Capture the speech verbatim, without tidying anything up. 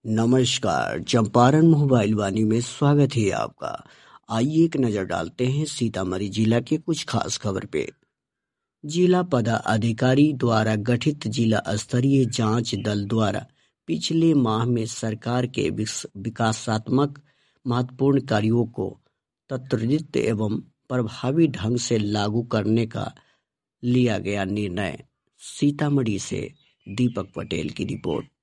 नमस्कार, चंपारण मोबाइल वाणी में स्वागत है आपका। आइए एक नजर डालते हैं सीतामढ़ी जिला के कुछ खास खबर पे। जिला पदाधिकारी द्वारा गठित जिला स्तरीय जांच दल द्वारा पिछले माह में सरकार के विस- विकासात्मक महत्वपूर्ण कार्यों को त्वरित एवं प्रभावी ढंग से लागू करने का लिया गया निर्णय। सीतामढ़ी से दीपक पटेल की रिपोर्ट।